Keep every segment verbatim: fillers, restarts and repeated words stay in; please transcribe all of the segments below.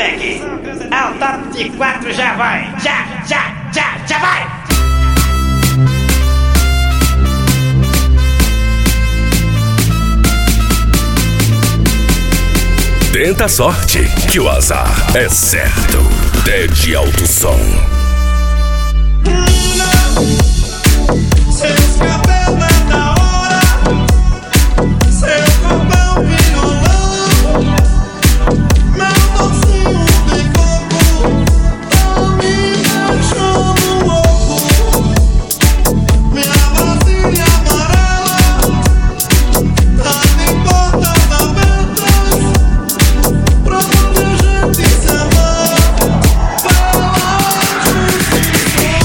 moleque! Ao top de quatro já vai! Já, já, já, já vai! Tenta a sorte, que o azar é certo. Ted Alto Som. Seus cabelos na hora, seu corpão violão, meu docinho de coco, tá me deixando louco. Minha vasilha amarela, tá de portas abertas, pra onde a gente se amar, vai lá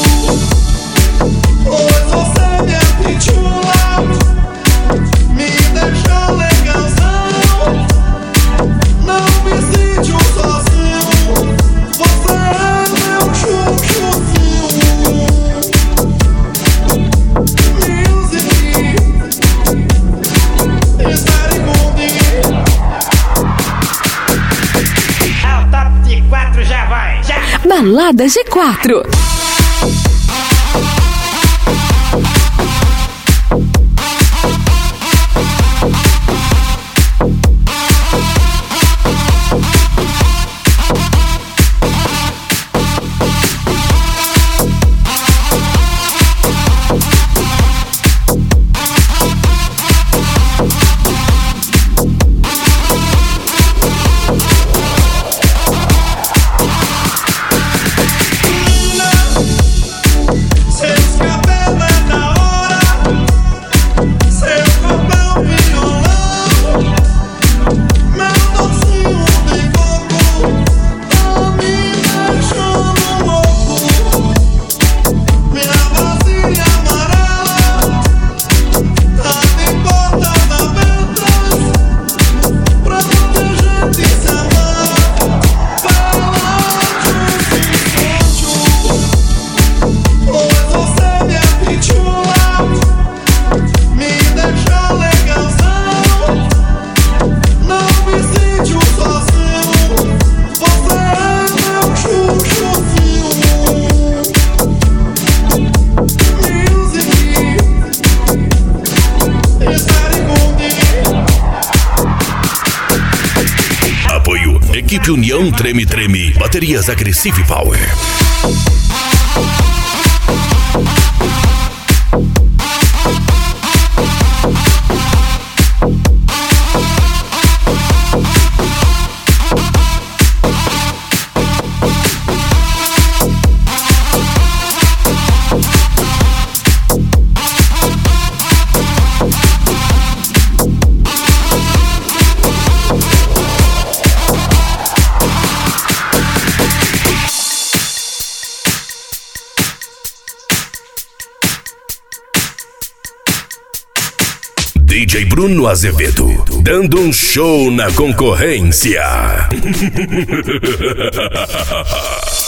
de pois você me apitula, me deixa legalzão, não me sinto sozinho, você é meu chuchuzinho. Music, estarei comigo. Ao top de quatro já vai! Já! Balada G quatro. Seus cabelos na hora, seu corpão violão, meu docinho de coco, tá me deixando louco. Minha vasilha amarela, tá de portas abertas, pra onde a gente se amar, vai lá de pois você me apitula, me deixa legalzão, não me sinto sozinho, você é meu chuchuzinho. Music, estarei comigo. Apoio Equipe União Treme Treme. Baterias Agressive Power. D J Bruno Azevedo, dando um show na concorrência.